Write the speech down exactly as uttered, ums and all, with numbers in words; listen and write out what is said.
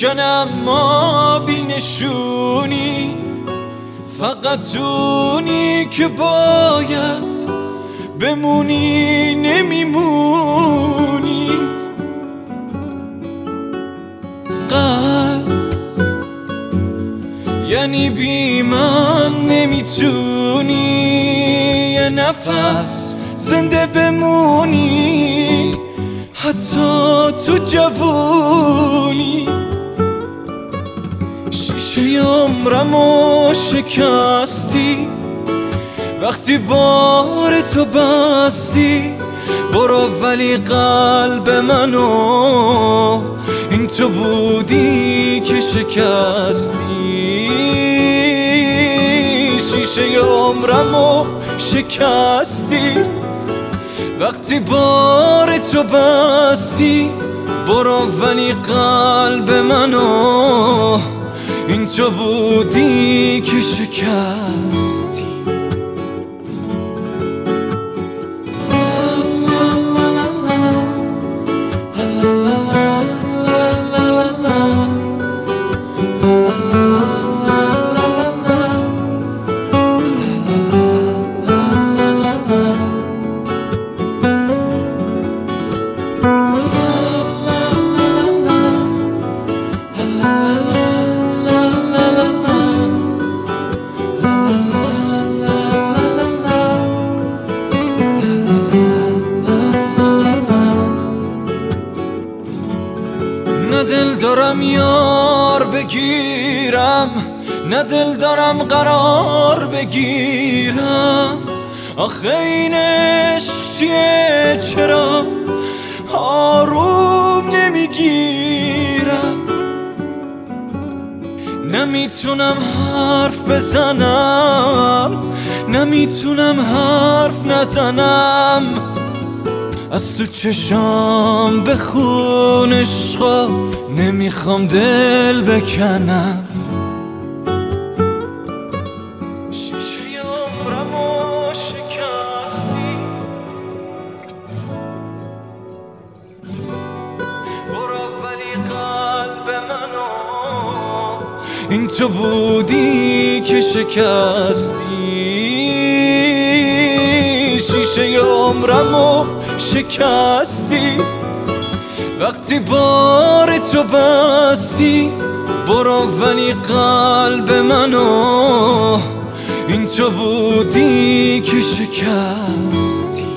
میشکنم ما بینشونی، فقط اونی که باید بمونی نمیمونی. قلب یعنی بی من نمیتونی یه نفس زنده بمونی، حتی تو جوونی. شیشه عمرمو شکستی وقتی بار تو بستی. برو ولی قلب منو این تو بودی که شکستی. شیشه عمرمو شکستی وقتی بار تو بستی. برو ولی قلب منو این تو بودی که شکستی. نه دل دارم یار بگیرم، نه دل دارم قرار بگیرم. آخه این عشق چیه چرا آروم نمیگیرم؟ نمیتونم حرف بزنم، نمیتونم حرف نزنم. از تو چشام بخون عشقا، نمیخوام دل بکنم. شیشه عمرمو شکستی، برو ولی قلب منو این تو بودی که شکستی. شیشه عمرمو شکستی وقتی بار تو بستی. برو ولی قلب منو این تو بودی که شکستی.